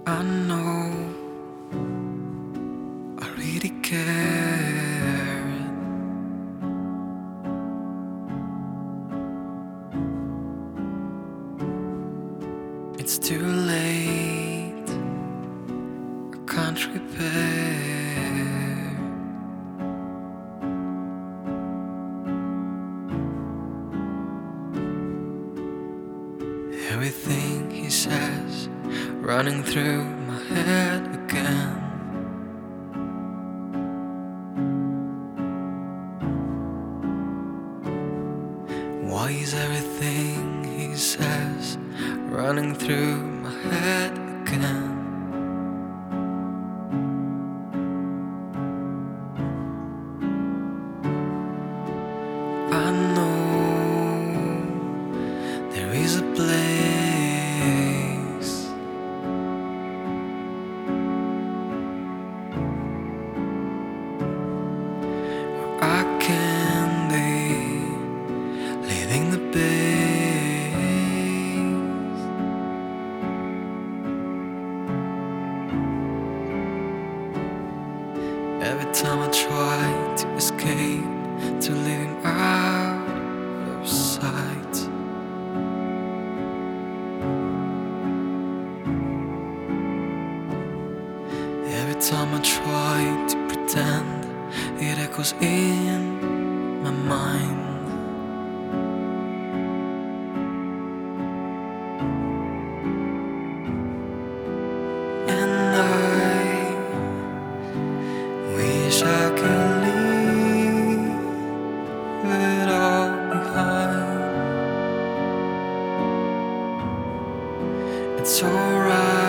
I know I really care. It's too late, I can't repair. Everything he says running through my head again. Why is everything he says running through my head again? I know there is a place where I can be leaving the base. Every time I try to escape, to leave him out of sight, every time I try to pretend, it echoes in my mind. And I wish I could leave it all behind. It's alright.